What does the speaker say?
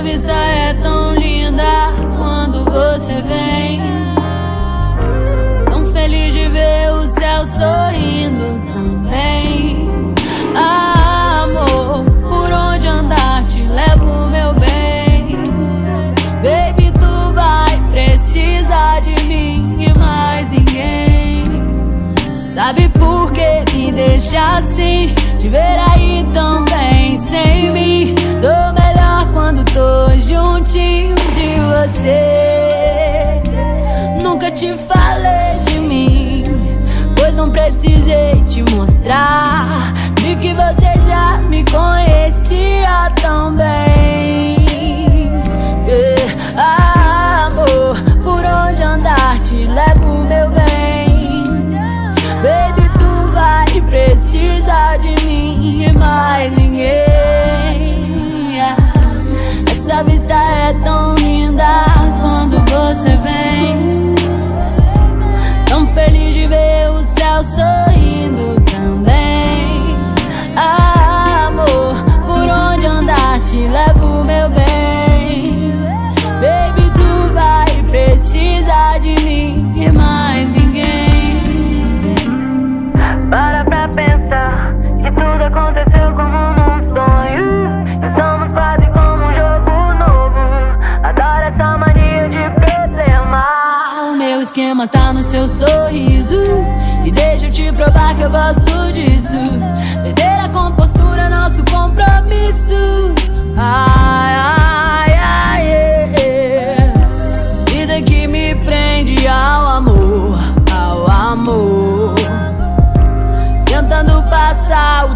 vista é tão linda quando você vem. Tão feliz de ver o céu sorrindo também. Amor, por onde andar te levo, meu bem. Baby, tu vai precisar de mim e mais ninguém. Sabe por que me deixa assim? Te ver aí tão bem sem mim. Dou melhor quando tô juntinho de você. Nunca te falei de mim, pois não precisei te mostrar. De que você já me conhecia tão bem. Amor, por onde andar te levo, meu bem. Baby, tu vai precisar de mim e mais ninguém. Essa vista é tão linda quando você vem. Tão feliz de ver o céu sorrindo também. Amor, por onde andar te levo, meu bem. Baby, tu vai precisar de mim e mais ninguém. Para pra pensar que tudo aconteceu como num sonho. E somos quase como um jogo novo. Adoro essa mania de problema. O meu esquema tá no seu sorriso, e deixa eu te provar que eu gosto disso. Perder a compostura é nosso compromisso. Ai, ai, ai, vida que me prende ao amor, ao amor. Tentando passar o